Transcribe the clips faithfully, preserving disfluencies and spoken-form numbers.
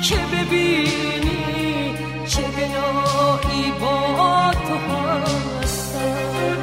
که ببینی چه دلایی با تو هستم.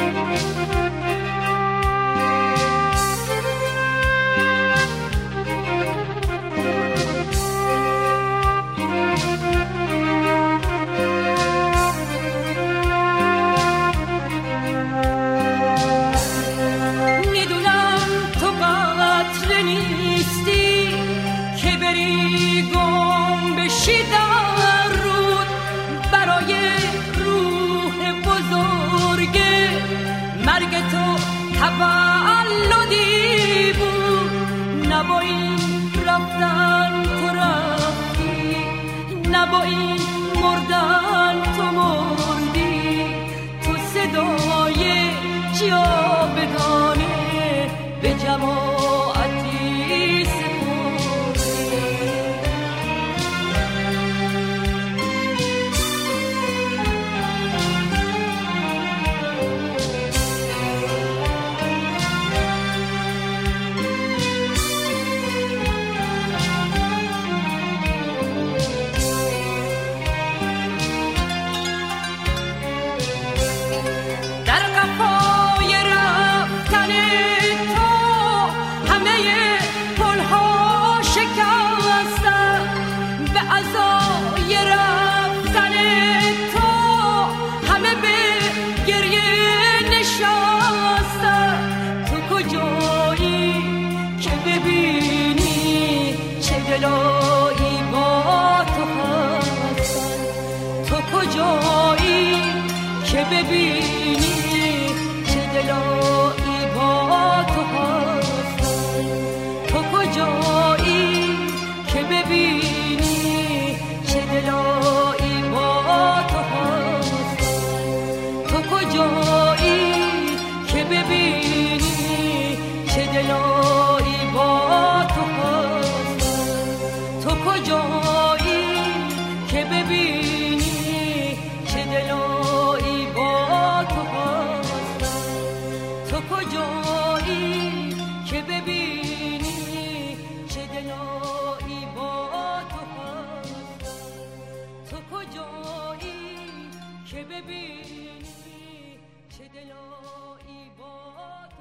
تولدی بود نه با این رفتن تو رفتی، نه با این مردن تو مردی. تو صدای جاودانه به جماعتی سپردی. دلایی با تو هستن، تو کجایی که ببینی چه دلایی با تو هستن، تو کجایی که ببینی چه دلایی با تو هستن، تو کجایی که ببینی چه دلایی با تو هستن، تو کجایی که ببینی چه دلایی با تو هستن، تو کجایی که ببینی چه دلایی با تو هستن، تو کجایی که ببینی چه دلایی با تو